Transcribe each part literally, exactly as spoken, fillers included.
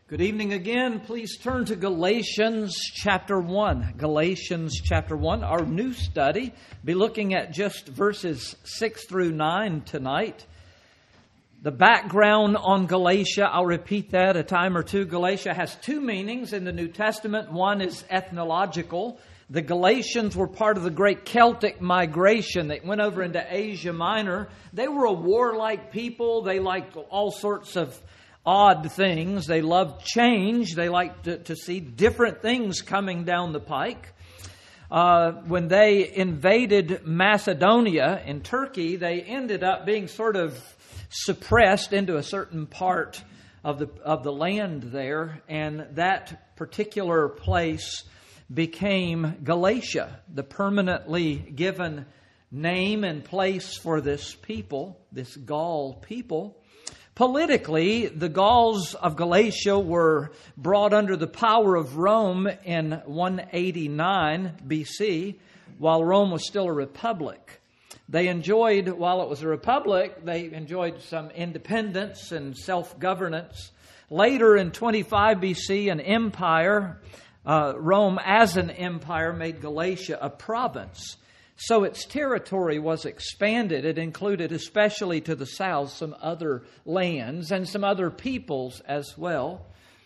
Good evening again. Please turn to Galatians chapter one. Galatians chapter one, our new study. Be looking at just verses six through nine tonight. The background on Galatia, I'll repeat that a time or two. Galatia has two meanings in the New Testament. One is ethnological. The Galatians were part of the great Celtic migration that went over into Asia Minor. They were a warlike people. They liked all sorts of odd things. They loved change. They liked to, to see different things coming down the pike. Uh, when they invaded Macedonia in Turkey, they ended up being sort of suppressed into a certain part of the of the land there, and that particular place became Galatia, the permanently given name and place for this people, this Gaul people. Politically, the Gauls of Galatia were brought under the power of Rome in one eighty-nine B C, while Rome was still a republic. They enjoyed, while it was a republic, they enjoyed some independence and self-governance. Later in twenty-five B C, an empire, uh, Rome as an empire, made Galatia a province. So its territory was expanded. It included, especially to the south, some other lands and some other peoples as well.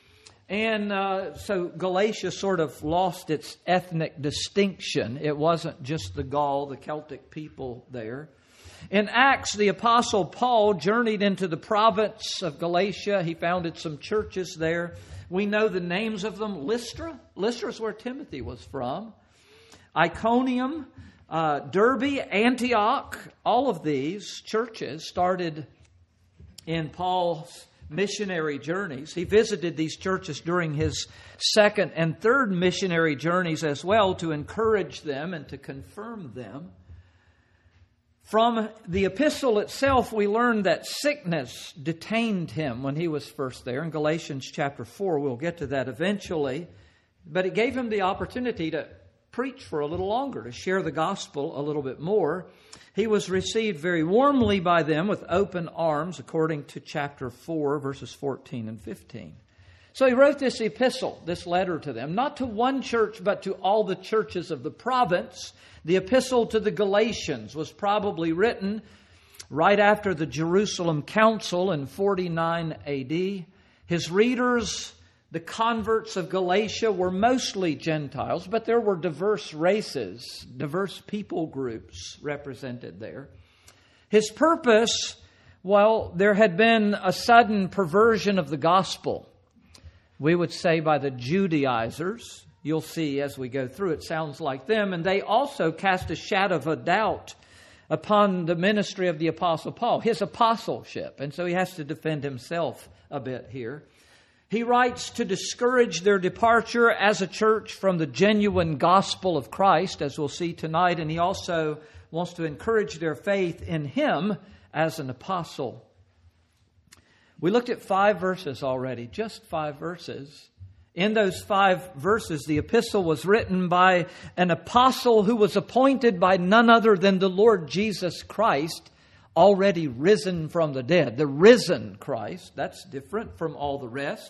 And uh, so Galatia sort of lost its ethnic distinction. It wasn't just the Gaul, the Celtic people there. In Acts, the Apostle Paul journeyed into the province of Galatia. He founded some churches there. We know the names of them. Lystra. Lystra is where Timothy was from. Iconium. Uh, Derbe, Antioch, all of these churches started in Paul's missionary journeys. He visited these churches during his second and third missionary journeys as well to encourage them and to confirm them. From the epistle itself, we learn that sickness detained him when he was first there. In Galatians chapter four, we'll get to that eventually. But it gave him the opportunity to preach for a little longer, to share the gospel a little bit more. He was received very warmly by them with open arms, according to chapter four, verses fourteen and fifteen. So he wrote this epistle, this letter to them, not to one church, but to all the churches of the province. The epistle to the Galatians was probably written right after the Jerusalem Council in forty-nine A D. His readers, the converts of Galatia, were mostly Gentiles, but there were diverse races, diverse people groups represented there. His purpose, well, there had been a sudden perversion of the gospel, we would say by the Judaizers. You'll see as we go through, it sounds like them. And they also cast a shadow of a doubt upon the ministry of the Apostle Paul, his apostleship. And so he has to defend himself a bit here. He writes to discourage their departure as a church from the genuine gospel of Christ, as we'll see tonight. And he also wants to encourage their faith in him as an apostle. We looked at five verses already, just five verses. In those five verses, the epistle was written by an apostle who was appointed by none other than the Lord Jesus Christ, already risen from the dead. The risen Christ, that's different from all the rest.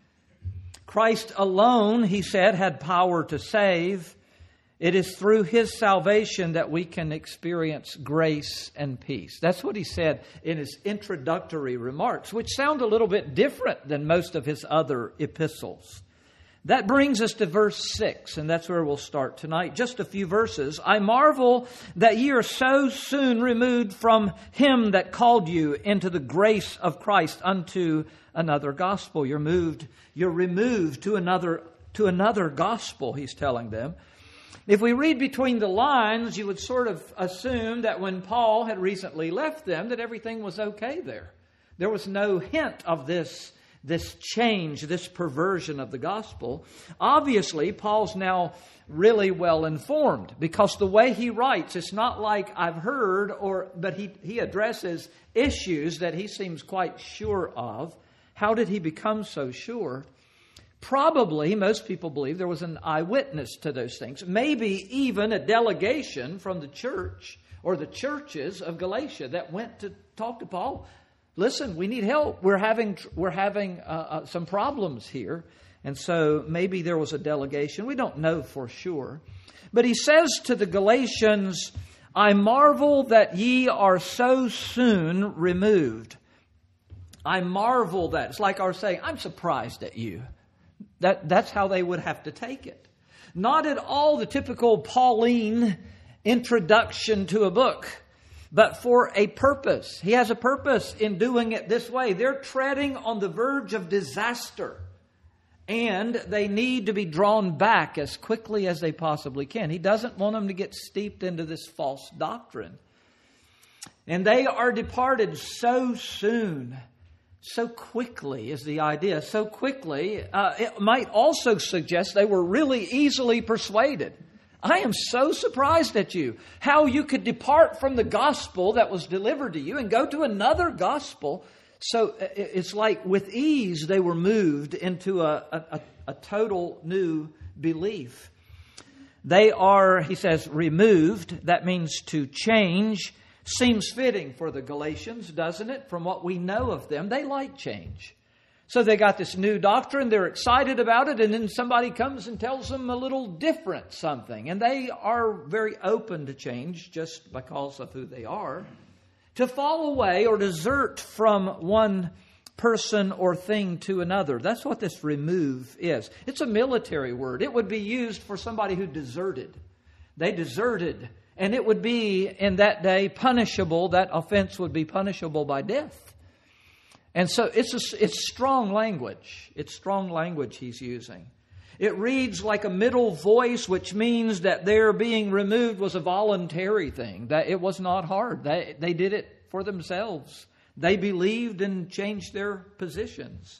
Christ alone, he said, had power to save. It is through his salvation that we can experience grace and peace. That's what he said in his introductory remarks, which sound a little bit different than most of his other epistles. That brings us to verse six, and that's where we'll start tonight. Just a few verses. I marvel that ye are so soon removed from him that called you into the grace of Christ unto another gospel. You're moved, you're removed to another to another gospel, he's telling them. If we read between the lines, you would sort of assume that when Paul had recently left them, that everything was okay there. There was no hint of this This change, this perversion of the gospel. Obviously, Paul's now really well informed, because the way he writes, it's not like I've heard, or but he, he addresses issues that he seems quite sure of. How did he become so sure? Probably, most people believe, there was an eyewitness to those things. Maybe even a delegation from the church or the churches of Galatia that went to talk to Paul. listen, we need help. We're having we're having uh, uh, some problems here. And so maybe there was a delegation. We don't know for sure. But he says to the Galatians, I marvel that ye are so soon removed. I marvel that. It's like our saying, I'm surprised at you. That, that's how they would have to take it. Not at all the typical Pauline introduction to a book, but for a purpose. He has a purpose in doing it this way. They're treading on the verge of disaster, and they need to be drawn back as quickly as they possibly can. He doesn't want them to get steeped into this false doctrine. And they are departed so soon. So quickly is the idea. So quickly, uh, it might also suggest they were really easily persuaded. I am so surprised at you. How you could depart from the gospel that was delivered to you and go to another gospel. So it's like with ease they were moved into a, a, a total new belief. They are, he says, removed. That means to change. Seems fitting for the Galatians, doesn't it? From what we know of them, they like change. So they got this new doctrine, they're excited about it, and then somebody comes and tells them a little different something. And they are very open to change just because of who they are. To fall away or desert from one person or thing to another. That's what this remove is. It's a military word. It would be used for somebody who deserted. They deserted. And it would be, in that day, punishable. That offense would be punishable by death. And so it's a, it's strong language. It's strong language he's using. It reads like a middle voice, which means that their being removed was a voluntary thing. That it was not hard. They, they did it for themselves. They believed and changed their positions.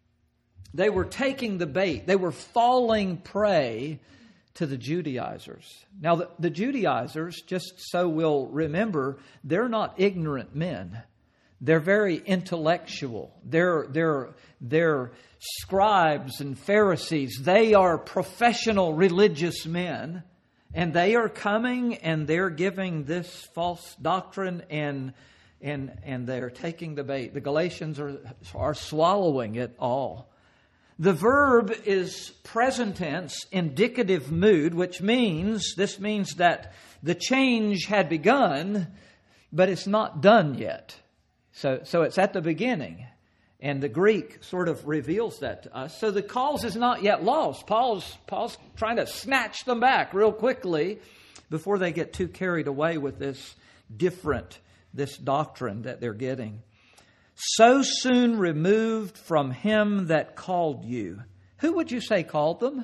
They were taking the bait. They were falling prey to the Judaizers. Now, the, the Judaizers, just so we'll remember, they're not ignorant men. They're very intellectual. They're, they're, they're scribes and Pharisees. They are professional religious men. And they are coming and they're giving this false doctrine and, and, and they're taking the bait. The Galatians are, are swallowing it all. The verb is present tense, indicative mood, which means, this means that the change had begun, but it's not done yet. So, so it's at the beginning. And the Greek sort of reveals that to us. So the cause is not yet lost. Paul's, Paul's trying to snatch them back real quickly before they get too carried away with this different, this doctrine that they're getting. So soon removed from him that called you. Who would you say called them?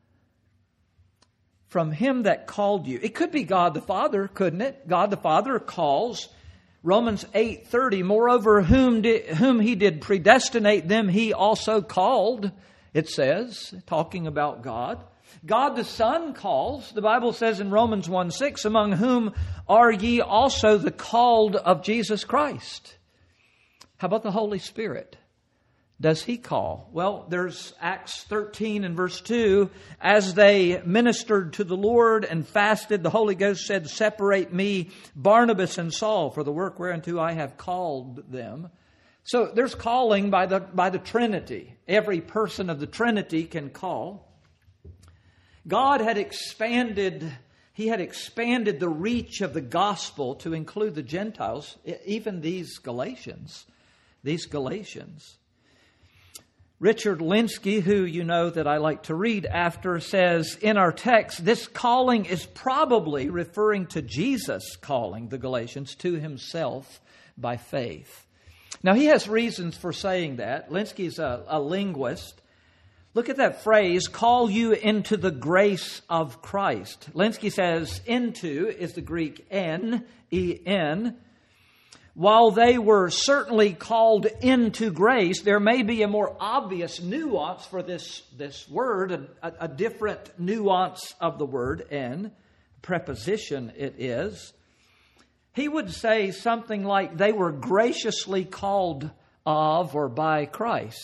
From him that called you. It could be God the Father, couldn't it? God the Father calls. Romans eight thirty, moreover, whom, did, whom he did predestinate, them he also called, it says, talking about God. God the Son calls. The Bible says in Romans one six, among whom are ye also the called of Jesus Christ. How about the Holy Spirit? Does he call? Well, there's Acts thirteen and verse two. As they ministered to the Lord and fasted, the Holy Ghost said, separate me, Barnabas and Saul, for the work whereunto I have called them. So there's calling by the, by the Trinity. Every person of the Trinity can call. God had expanded, He had expanded the reach of the gospel to include the Gentiles, even these Galatians. These Galatians. Richard Linsky, who you know that I like to read after, says in our text, this calling is probably referring to Jesus calling the Galatians to himself by faith. Now, he has reasons for saying that. Linsky's a, a linguist. Look at that phrase, call you into the grace of Christ. Linsky says, into is the Greek en, E N. While they were certainly called into grace, there may be a more obvious nuance for this, this word, a, a different nuance of the word en, preposition it is. He would say something like they were graciously called of or by Christ.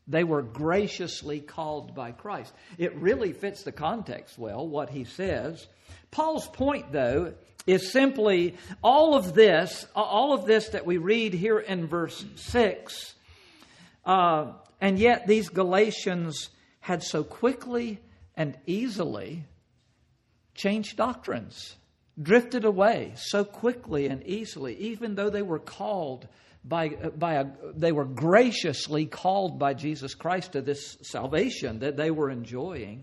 They were graciously called by Christ. It really fits the context well, what he says. Paul's point, though, is simply all of this, all of this that we read here in verse six, uh, and yet these Galatians had so quickly and easily changed doctrines, drifted away so quickly and easily, even though they were called by by a, they were graciously called by Jesus Christ to this salvation that they were enjoying.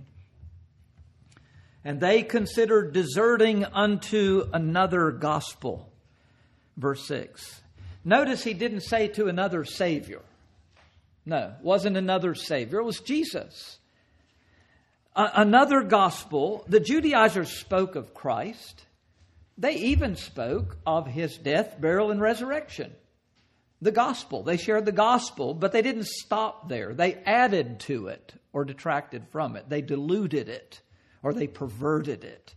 And they considered deserting unto another gospel. Verse six. Notice he didn't say to another Savior. No, it wasn't another Savior. It was Jesus. A- another gospel. The Judaizers spoke of Christ. They even spoke of His death, burial, and resurrection. The gospel. They shared the gospel, but they didn't stop there. They added to it or detracted from it. They diluted it or they perverted it.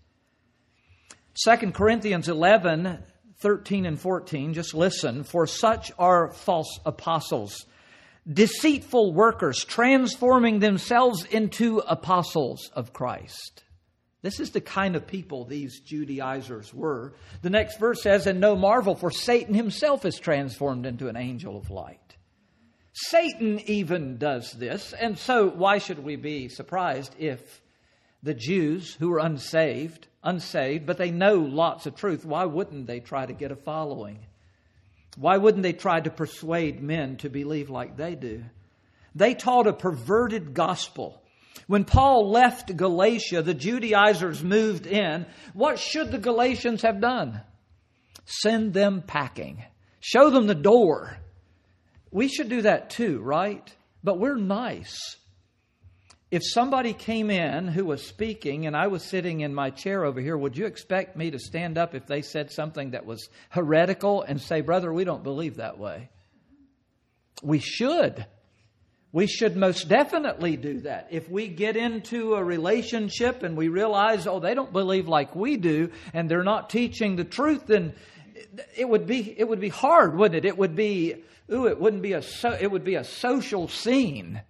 Second Corinthians eleven, thirteen and fourteen, just listen. For such are false apostles, deceitful workers, transforming themselves into apostles of Christ. This is the kind of people these Judaizers were. The next verse says, and no marvel, for Satan himself is transformed into an angel of light. Satan even does this. And so why should we be surprised if the Jews who are unsaved, unsaved, but they know lots of truth, why wouldn't they try to get a following? Why wouldn't they try to persuade men to believe like they do? They taught a perverted gospel. When Paul left Galatia, the Judaizers moved in. What should the Galatians have done? Send them packing. Show them the door. We should do that too, right? But we're nice. If somebody came in who was speaking and I was sitting in my chair over here, would you expect me to stand up if they said something that was heretical and say, brother, we don't believe that way? We should. We should most definitely do that. If we get into a relationship and we realize, oh, they don't believe like we do, and they're not teaching the truth, then it would be it would be hard, wouldn't it? It would be ooh, it wouldn't be a so, it would be a social scene.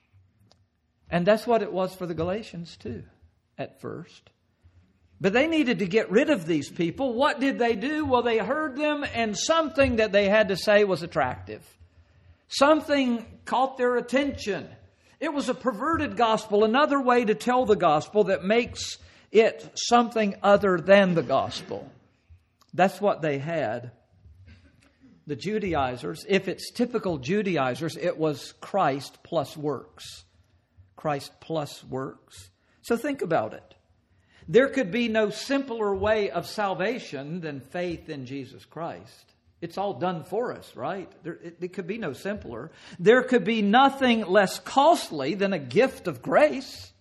And that's what it was for the Galatians too, at first. But they needed to get rid of these people. What did they do? Well, they heard them, and something that they had to say was attractive. Something caught their attention. It was a perverted gospel, another way to tell the gospel that makes it something other than the gospel. That's what they had. The Judaizers, if it's typical Judaizers, it was Christ plus works. Christ plus works. So think about it. There could be no simpler way of salvation than faith in Jesus Christ. It's all done for us, right? There, it, it could be no simpler. There could be nothing less costly than a gift of grace.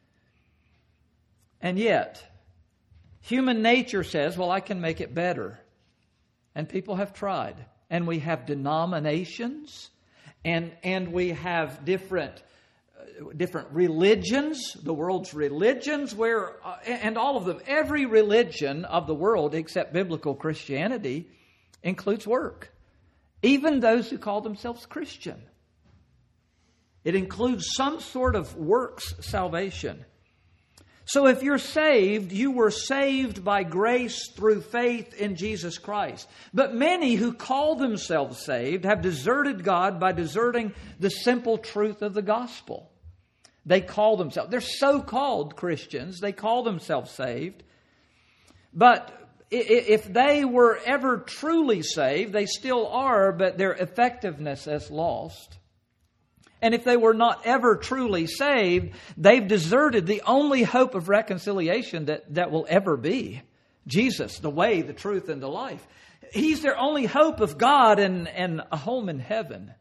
And yet, human nature says, well, I can make it better. And people have tried. And we have denominations. And, and we have different, uh, different religions, the world's religions, where, uh, and all of them, every religion of the world except biblical Christianity includes work. Even those who call themselves Christian. It includes some sort of works salvation. So if you're saved, you were saved by grace through faith in Jesus Christ. But many who call themselves saved have deserted God by deserting the simple truth of the gospel. They call themselves, they're so-called Christians, they call themselves saved. But if they were ever truly saved, they still are, but their effectiveness is lost. And if they were not ever truly saved, they've deserted the only hope of reconciliation that, that will ever be. Jesus, the way, the truth, and the life. He's their only hope of God and, and a home in heaven.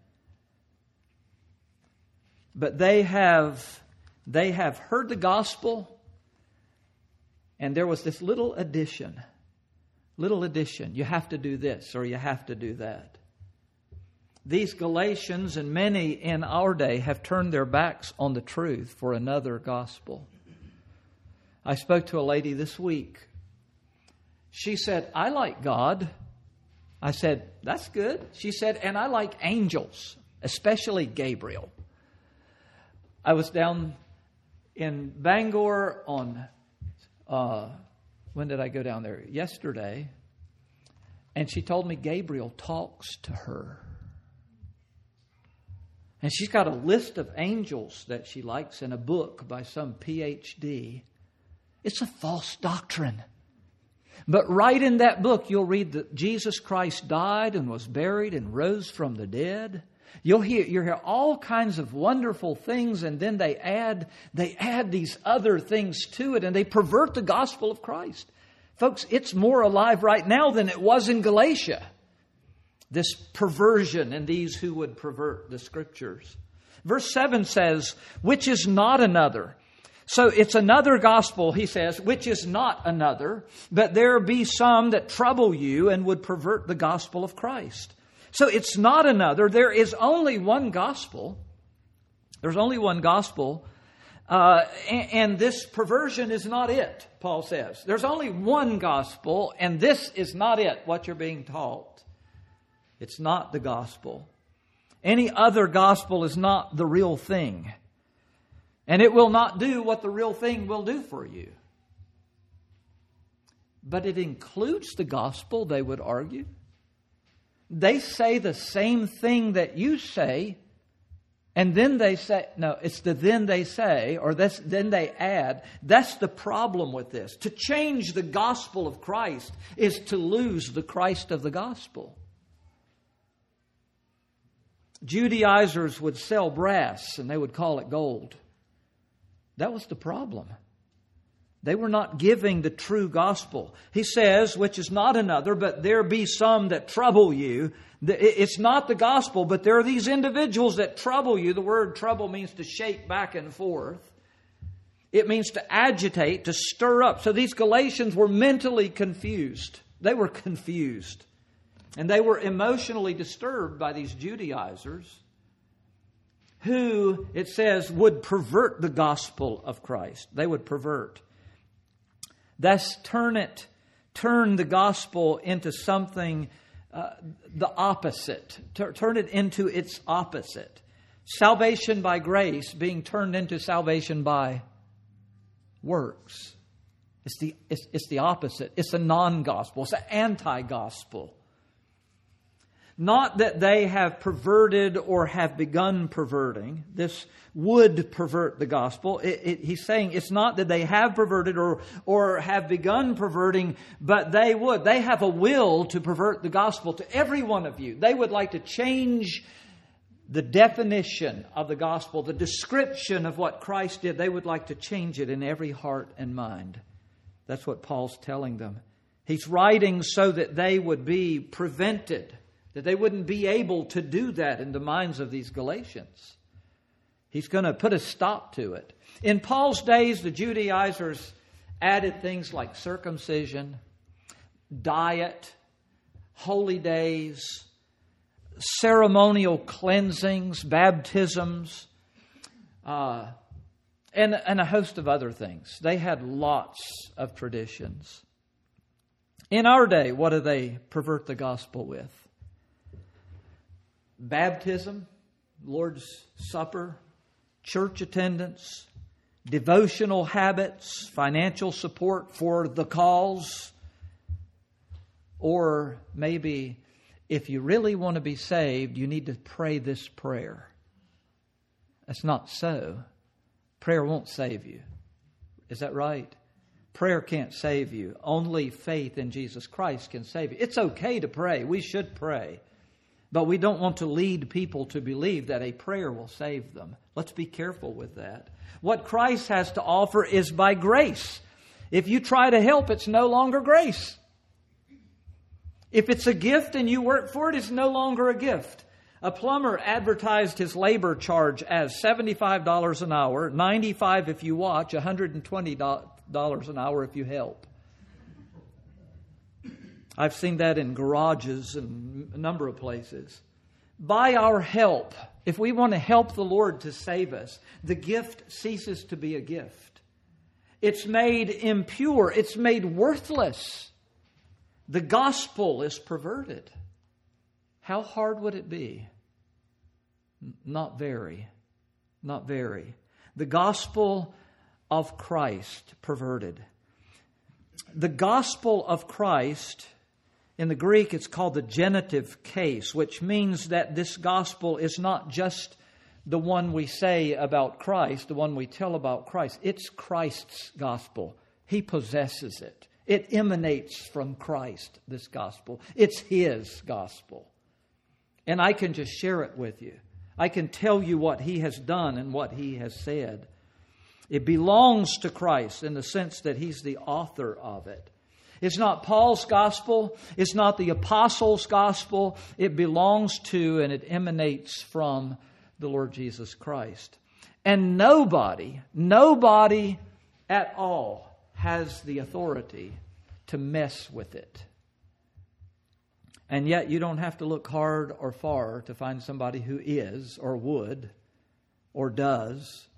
But they have, they have heard the gospel, and there was this little addition. Little addition. You have to do this or you have to do that. These Galatians and many in our day have turned their backs on the truth for another gospel. I spoke to a lady this week. She said, I like God. I said, that's good. She said, and I like angels, especially Gabriel. I was down in Bangor on, uh, when did I go down there? Yesterday. And she told me Gabriel talks to her. And she's got a list of angels that she likes in a book by some P H D. It's a false doctrine. But right in that book, you'll read that Jesus Christ died and was buried and rose from the dead. You'll hear, you'll hear all kinds of wonderful things, and then they add, they add these other things to it, and they pervert the gospel of Christ. Folks, it's more alive right now than it was in Galatia. This perversion and these who would pervert the Scriptures. Verse seven says, which is not another. So it's another gospel, he says, which is not another, but there be some that trouble you and would pervert the gospel of Christ. So it's not another. There is only one gospel. There's only one gospel. Uh, and, and this perversion is not it, Paul says. There's only one gospel, and this is not it, what you're being taught. It's not the gospel. Any other gospel is not the real thing. And it will not do what the real thing will do for you. But it includes the gospel, they would argue. They say the same thing that you say, and then they say, no, it's the then they say, or this, then they add. That's the problem with this. To change the gospel of Christ is to lose the Christ of the gospel. Judaizers would sell brass, and they would call it gold. That was the problem. They were not giving the true gospel. He says, which is not another, but there be some that trouble you. It's not the gospel, but there are these individuals that trouble you. The word trouble means to shake back and forth. It means to agitate, to stir up. So these Galatians were mentally confused. They were confused. And they were emotionally disturbed by these Judaizers who, it says, would pervert the gospel of Christ. They would pervert. Thus, turn it, turn the gospel into something, uh, the opposite. T- turn it into its opposite. Salvation by grace being turned into salvation by works. It's the, it's, it's the opposite. It's a non-gospel. It's an anti-gospel. Not that they have perverted or have begun perverting. This would pervert the gospel. It, it, he's saying it's not that they have perverted or, or have begun perverting, but they would. They have a will to pervert the gospel to every one of you. They would like to change the definition of the gospel, the description of what Christ did. They would like to change it in every heart and mind. That's what Paul's telling them. He's writing so that they would be prevented, that they wouldn't be able to do that in the minds of these Galatians. He's going to put a stop to it. In Paul's days, the Judaizers added things like circumcision, diet, holy days, ceremonial cleansings, baptisms, uh, and, and a host of other things. They had lots of traditions. In our day, what do they pervert the gospel with? Baptism, Lord's Supper, church attendance, devotional habits, financial support for the cause, or maybe if you really want to be saved, you need to pray this prayer. That's not so. Prayer won't save you. Is that right? Prayer can't save you. Only faith in Jesus Christ can save you. It's okay to pray. We should pray. But we don't want to lead people to believe that a prayer will save them. Let's be careful with that. What Christ has to offer is by grace. If you try to help, it's no longer grace. If it's a gift and you work for it, it's no longer a gift. A plumber advertised his labor charge as seventy-five dollars an hour, ninety-five dollars if you watch, one hundred twenty dollars an hour if you help. I've seen that in garages and a number of places. By our help, if we want to help the Lord to save us, the gift ceases to be a gift. It's made impure. It's made worthless. The gospel is perverted. How hard would it be? Not very. Not very. The gospel of Christ perverted. The gospel of Christ, in the Greek it's called the genitive case, which means that this gospel is not just the one we say about Christ, the one we tell about Christ. It's Christ's gospel. He possesses it. It emanates from Christ, this gospel. It's His gospel. And I can just share it with you. I can tell you what He has done and what He has said. It belongs to Christ in the sense that He's the author of it. It's not Paul's gospel. It's not the apostles' gospel. It belongs to and it emanates from the Lord Jesus Christ. And nobody, nobody at all has the authority to mess with it. And yet you don't have to look hard or far to find somebody who is or would or does.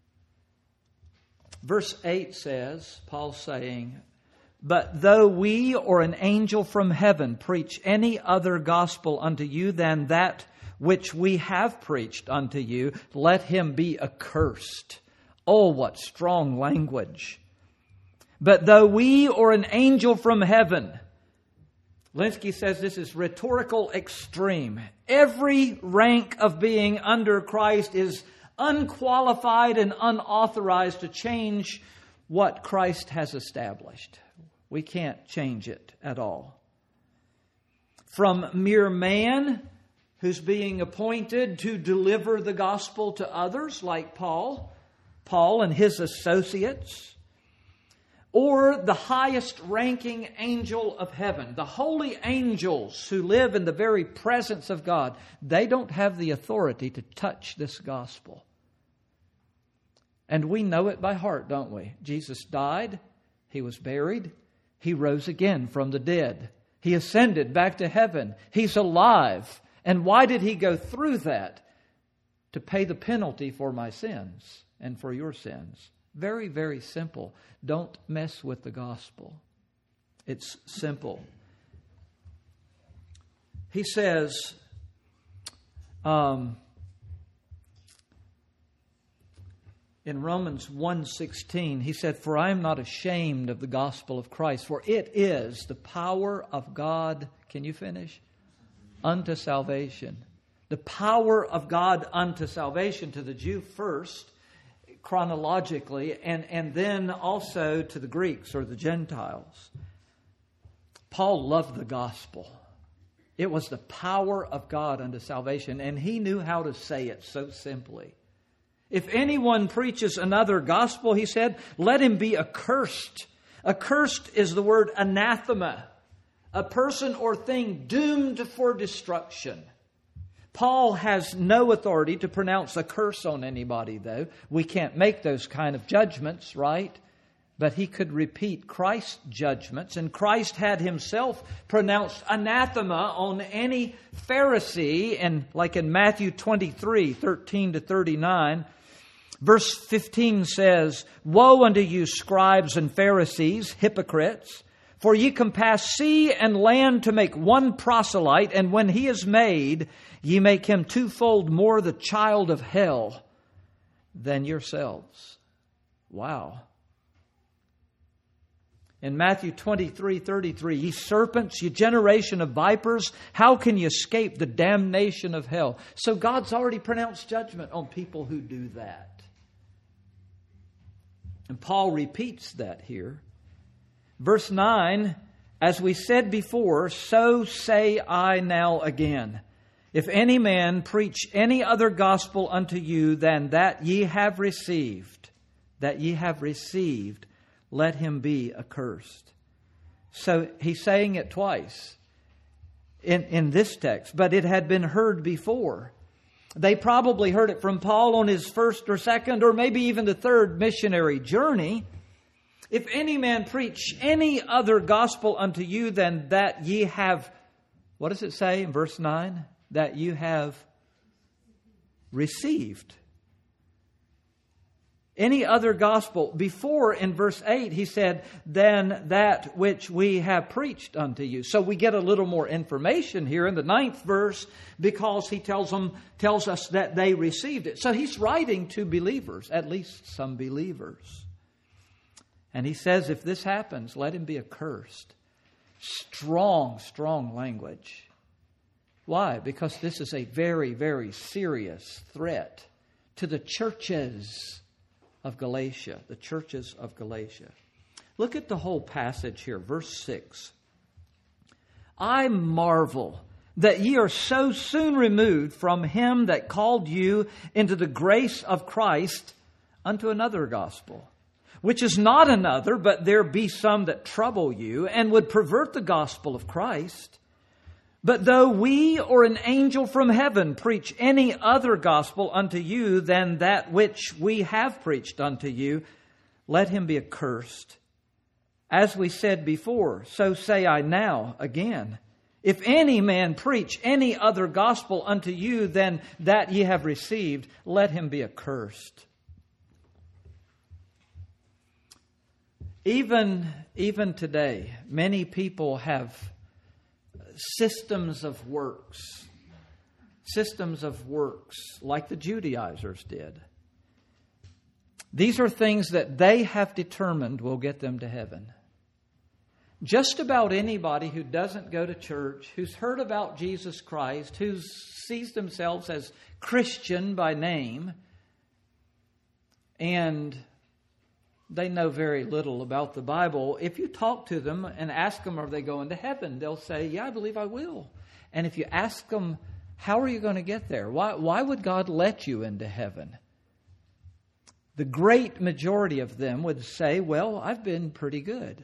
Verse eight says, Paul's saying, "But though we or an angel from heaven preach any other gospel unto you than that which we have preached unto you, let him be accursed." Oh, what strong language. But though we or an angel from heaven... Linsky says this is rhetorical extreme. Every rank of being under Christ is unqualified and unauthorized to change what Christ has established. We can't change it at all. From mere man who's being appointed to deliver the gospel to others, like Paul, Paul and his associates, or the highest ranking angel of heaven, the holy angels who live in the very presence of God, they don't have the authority to touch this gospel. And we know it by heart, don't we? Jesus died, He was buried, He rose again from the dead. He ascended back to heaven. He's alive. And why did He go through that? To pay the penalty for my sins and for your sins. Very, very simple. Don't mess with the gospel. It's simple. He says, um, in Romans one sixteen, he said, "For I am not ashamed of the gospel of Christ, for it is the power of God," can you finish? "Unto salvation." The power of God unto salvation to the Jew first, chronologically, and, and then also to the Greeks or the Gentiles. Paul loved the gospel. It was the power of God unto salvation, and he knew how to say it so simply. If anyone preaches another gospel, he said, let him be accursed. Accursed is the word anathema, a person or thing doomed for destruction. Paul has no authority to pronounce a curse on anybody, though. We can't make those kind of judgments, right? But he could repeat Christ's judgments, and Christ had Himself pronounced anathema on any Pharisee, and like in Matthew twenty-three, thirteen to thirty-nine, verse fifteen says, "Woe unto you, scribes and Pharisees, hypocrites! For ye compass sea and land to make one proselyte, and when he is made, ye make him twofold more the child of hell than yourselves." Wow. In Matthew twenty-three thirty-three, "Ye serpents, ye generation of vipers, how can ye escape the damnation of hell?" So God's already pronounced judgment on people who do that. And Paul repeats that here. Verse nine, "As we said before, so say I now again. If any man preach any other gospel unto you than that ye have received, that ye have received, let him be accursed." So he's saying it twice in, in this text, but it had been heard before. They probably heard it from Paul on his first or second or maybe even the third missionary journey. If any man preach any other gospel unto you than that ye have, what does it say in verse nine? That you have received. any other gospel. Before, in verse eight, he said, than that which we have preached unto you. So we get a little more information here in the ninth verse because he tells them, tells us that they received it. So he's writing to believers, at least some believers. And he says, if this happens, let him be accursed. Strong, strong language. Why? Because this is a very, very serious threat to the churches of Galatia, the churches of Galatia. Look at the whole passage here, verse six. I marvel that ye are so soon removed from him that called you into the grace of Christ unto another gospel, which is not another, but there be some that trouble you and would pervert the gospel of Christ. But though we or an angel from heaven preach any other gospel unto you than that which we have preached unto you, let him be accursed. As we said before, so say I now again. If any man preach any other gospel unto you than that ye have received, let him be accursed. Even, even today, many people have systems of works. Systems of works, like the Judaizers did. These are things that they have determined will get them to heaven. Just about anybody who doesn't go to church, who's heard about Jesus Christ, who sees themselves as Christian by name, and they know very little about the Bible. If you talk to them and ask them, are they going to heaven? They'll say, yeah, I believe I will. And if you ask them, how are you going to get there? Why, why would God let you into heaven? The great majority of them would say, well, I've been pretty good.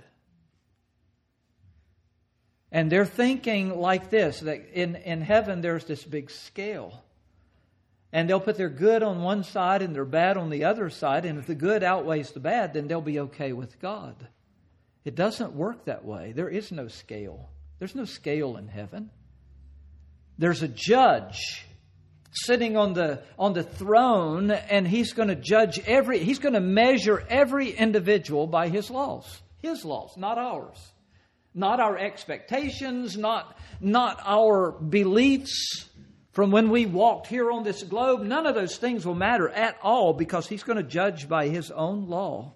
And they're thinking like this, that in, in heaven there's this big scale. And they'll put their good on one side and their bad on the other side. And if the good outweighs the bad, then they'll be okay with God. It doesn't work that way. There is no scale. There's no scale in heaven. There's a judge sitting on the on the throne, and he's going to judge every, he's going to measure every individual by his laws. His laws, not ours. Not our expectations, not, not our beliefs. From when we walked here on this globe, none of those things will matter at all because he's going to judge by his own law.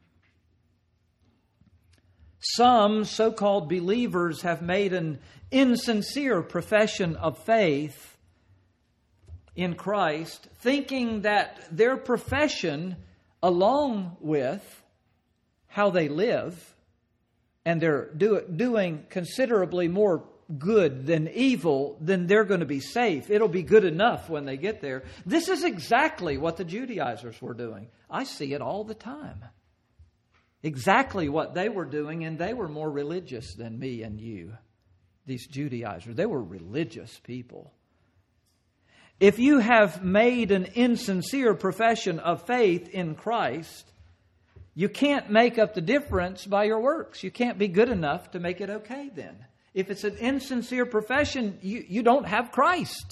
Some so-called believers have made an insincere profession of faith in Christ, thinking that their profession, along with how they live, and they're do, doing considerably more good than evil, then they're going to be safe. It'll be good enough when they get there. This is exactly what the Judaizers were doing. I see it all the time. Exactly what they were doing, and they were more religious than me and you. These Judaizers, they were religious people. If you have made an insincere profession of faith in Christ, you can't make up the difference by your works. You can't be good enough to make it okay then. If it's an insincere profession, you, you don't have Christ.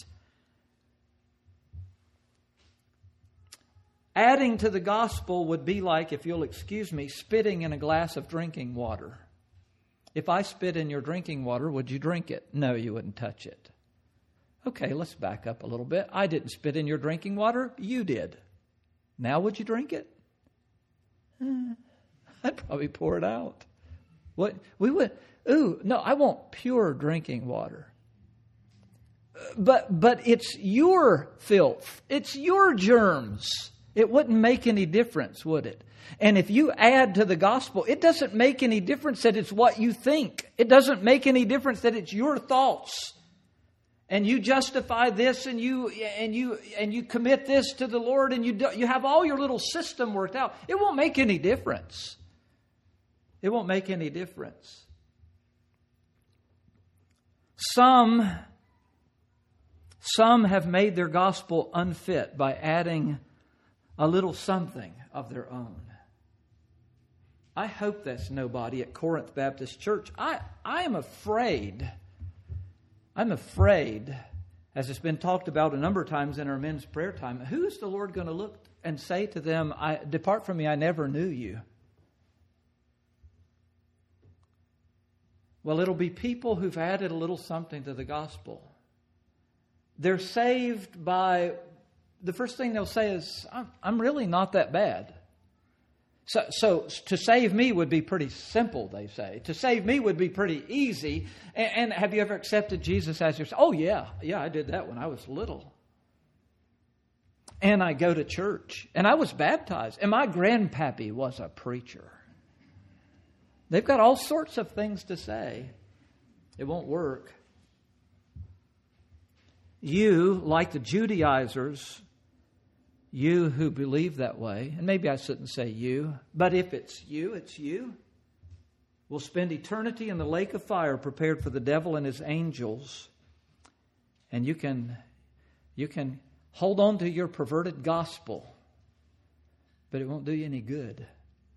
Adding to the gospel would be like, if you'll excuse me, spitting in a glass of drinking water. If I spit in your drinking water, would you drink it? No, you wouldn't touch it. Okay, let's back up a little bit. I didn't spit in your drinking water. You did. Now would you drink it? Eh, I'd probably pour it out. What we would... Ooh, no, I want pure drinking water. But but it's your filth. It's your germs. It wouldn't make any difference, would it? And if you add to the gospel, it doesn't make any difference that it's what you think. It doesn't make any difference that it's your thoughts. And you justify this and you and you and you commit this to the Lord and you do, you have all your little system worked out. It won't make any difference. It won't make any difference. Some, some have made their gospel unfit by adding a little something of their own. I hope that's nobody at Corinth Baptist Church. I, I am afraid, I'm afraid, as it's been talked about a number of times in our men's prayer time, who is the Lord going to look and say to them, I, depart from me, I never knew you. Well, it'll be people who've added a little something to the gospel. They're saved by, the first thing they'll say is, I'm, I'm really not that bad. So, so to save me would be pretty simple, they say. To save me would be pretty easy. And, and have you ever accepted Jesus as your... Oh, yeah. Yeah, I did that when I was little. And I go to church. And I was baptized. And my grandpappy was a preacher. They've got all sorts of things to say. It won't work. You, like the Judaizers, you who believe that way, and maybe I shouldn't say you, but if it's you, it's you, will spend eternity in the lake of fire prepared for the devil and his angels. And you can, you can hold on to your perverted gospel, but it won't do you any good.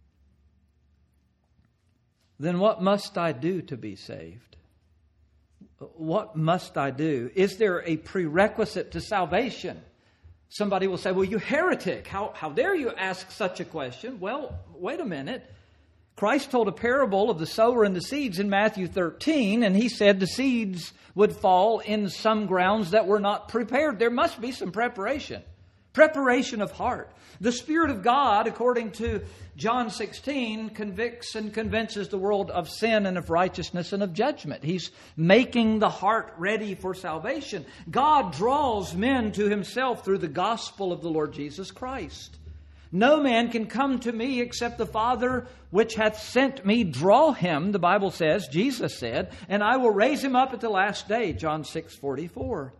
Then what must I do to be saved? What must I do? Is there a prerequisite to salvation? Somebody will say, well, you heretic, how, how dare you ask such a question? Well, wait a minute. Christ told a parable of the sower and the seeds in Matthew thirteen, and He said the seeds would fall in some grounds that were not prepared. There must be some preparation. Preparation of heart. The Spirit of God, according to John sixteen, convicts and convinces the world of sin and of righteousness and of judgment. He's making the heart ready for salvation. God draws men to Himself through the gospel of the Lord Jesus Christ. No man can come to me except the Father which hath sent me draw him, the Bible says, Jesus said, and I will raise him up at the last day, John six forty-four.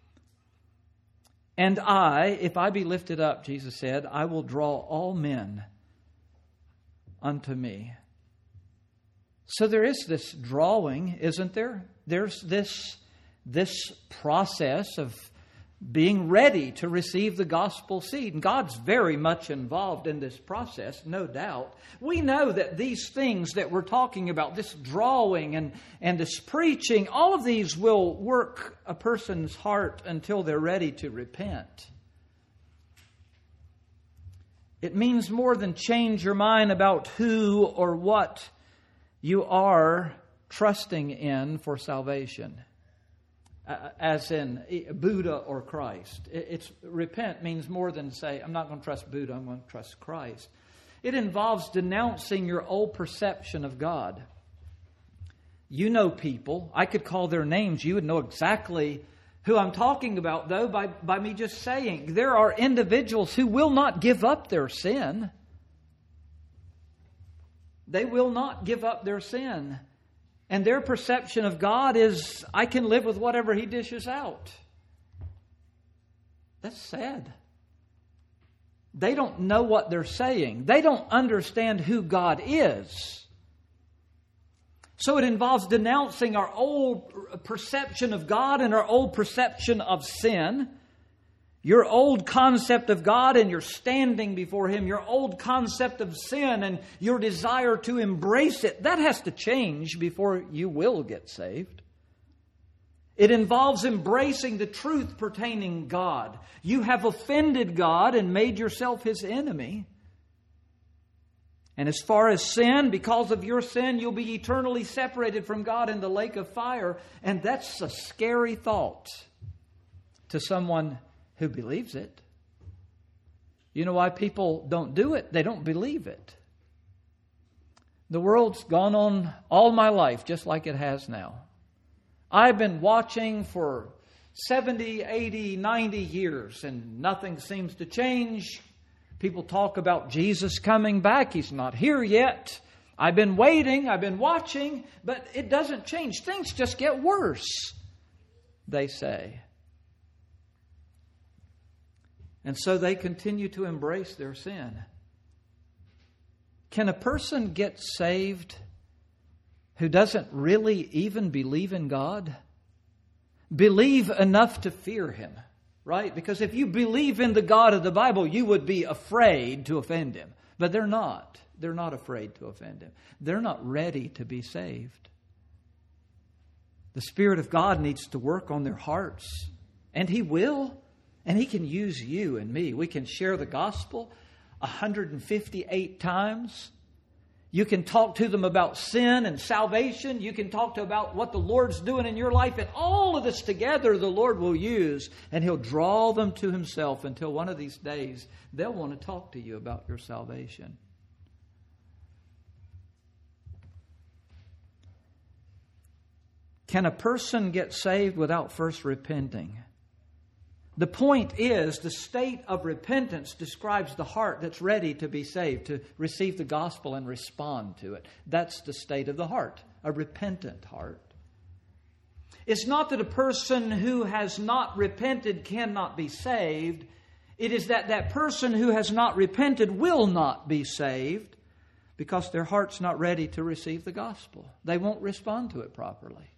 And I, if I be lifted up, Jesus said, I will draw all men unto me. So there is this drawing, isn't there? There's this, this process of being ready to receive the gospel seed. And God's very much involved in this process, no doubt. We know that these things that we're talking about, this drawing and, and this preaching, all of these will work a person's heart until they're ready to repent. It means more than change your mind about who or what you are trusting in for salvation. Uh, as in Buddha or Christ. It's repent means more than say, I'm not going to trust Buddha, I'm going to trust Christ. It involves denouncing your old perception of God. You know people. I could call their names. You would know exactly who I'm talking about, though, by, by me just saying. There are individuals who will not give up their sin. They will not give up their sin. And their perception of God is, I can live with whatever He dishes out. That's sad. They don't know what they're saying. They don't understand who God is. So it involves denouncing our old perception of God and our old perception of sin. Your old concept of God and your standing before Him, your old concept of sin and your desire to embrace it, that has to change before you will get saved. It involves embracing the truth pertaining God. You have offended God and made yourself His enemy. And as far as sin, because of your sin, you'll be eternally separated from God in the lake of fire. And that's a scary thought to someone who believes it. You know why people don't do it? They don't believe it. The world's gone on all my life just like it has now. I've been watching for seventy, eighty, ninety years and nothing seems to change. People talk about Jesus coming back. He's not here yet. I've been waiting, I've been watching, but it doesn't change. Things just get worse, they say. And so they continue to embrace their sin. Can a person get saved who doesn't really even believe in God? Believe enough to fear Him, right? Because if you believe in the God of the Bible, you would be afraid to offend Him. But they're not. They're not afraid to offend Him. They're not ready to be saved. The Spirit of God needs to work on their hearts. And He will. And He can use you and me. We can share the gospel one hundred fifty-eight times. You can talk to them about sin and salvation. You can talk to them about what the Lord's doing in your life. And all of this together the Lord will use. And He'll draw them to Himself until one of these days they'll want to talk to you about your salvation. Can a person get saved without first repenting? The point is, the state of repentance describes the heart that's ready to be saved, to receive the gospel and respond to it. That's the state of the heart, a repentant heart. It's not that a person who has not repented cannot be saved. It is that that person who has not repented will not be saved because their heart's not ready to receive the gospel. They won't respond to it properly.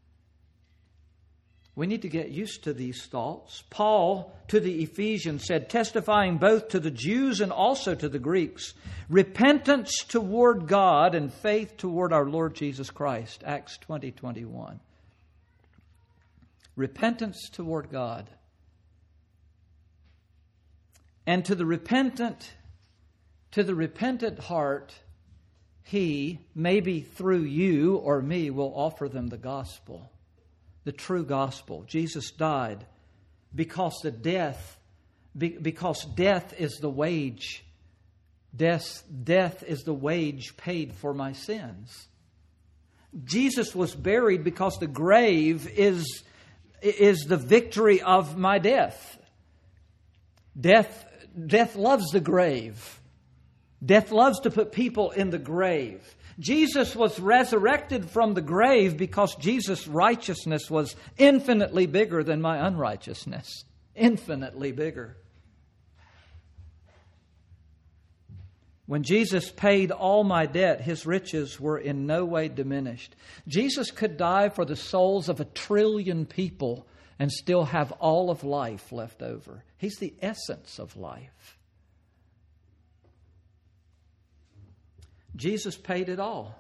We need to get used to these thoughts. Paul to the Ephesians said, testifying both to the Jews and also to the Greeks, repentance toward God and faith toward our Lord Jesus Christ. Acts twenty twenty-one. Repentance toward God. And to the repentant, to the repentant heart, He, maybe through you or me, will offer them the gospel. The true gospel. Jesus died because the death, because death is the wage. Death, death is the wage paid for my sins. Jesus was buried because the grave is, is the victory of my death. Death, death loves the grave. Death loves to put people in the grave. Jesus was resurrected from the grave because Jesus' righteousness was infinitely bigger than my unrighteousness. Infinitely bigger. When Jesus paid all my debt, His riches were in no way diminished. Jesus could die for the souls of a trillion people and still have all of life left over. He's the essence of life. Jesus paid it all.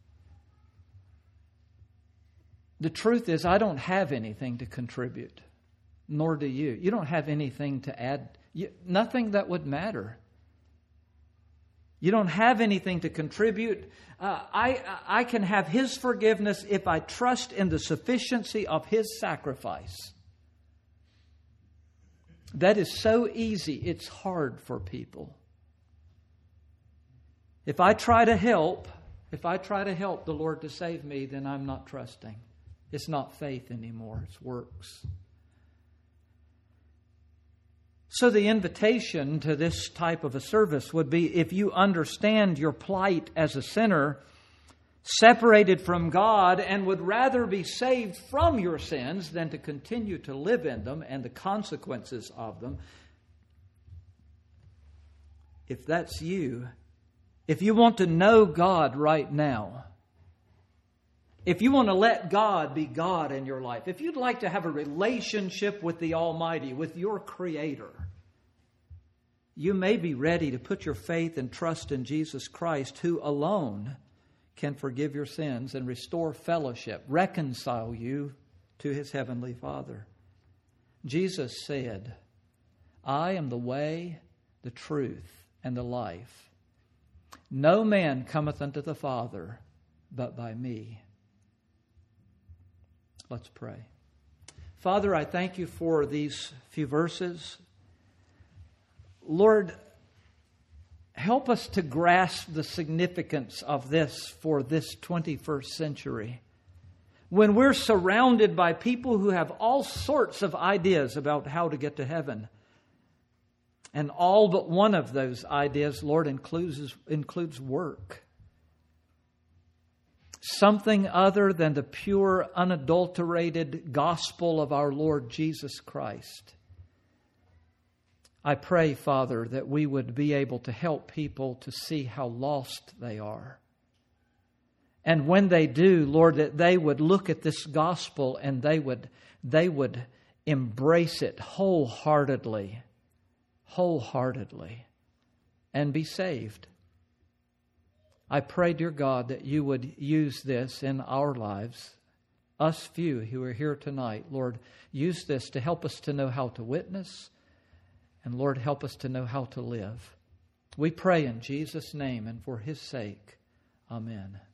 The truth is, I don't have anything to contribute, nor do you. You don't have anything to add, you, nothing that would matter. You don't have anything to contribute. Uh, I, I can have His forgiveness if I trust in the sufficiency of His sacrifice. That is so easy, it's hard for people. If I try to help, if I try to help the Lord to save me, then I'm not trusting. It's not faith anymore, it's works. So the invitation to this type of a service would be, if you understand your plight as a sinner, separated from God, and would rather be saved from your sins than to continue to live in them and the consequences of them. If that's you, if you want to know God right now, if you want to let God be God in your life, if you'd like to have a relationship with the Almighty, with your Creator, you may be ready to put your faith and trust in Jesus Christ, who alone can forgive your sins and restore fellowship, reconcile you to His Heavenly Father. Jesus said, I am the way, the truth, and the life. No man cometh unto the Father but by me. Let's pray. Father, I thank You for these few verses. Lord, help us to grasp the significance of this for this twenty-first century. When we're surrounded by people who have all sorts of ideas about how to get to heaven, and all but one of those ideas, Lord, includes, includes work. Something other than the pure, unadulterated gospel of our Lord Jesus Christ. I pray, Father, that we would be able to help people to see how lost they are. And when they do, Lord, that they would look at this gospel and they would, they would embrace it wholeheartedly. wholeheartedly and be saved. I pray, dear God, that You would use this in our lives. Us few who are here tonight, Lord, use this to help us to know how to witness, And Lord, help us to know how to live. We pray in Jesus' name and for His sake. Amen.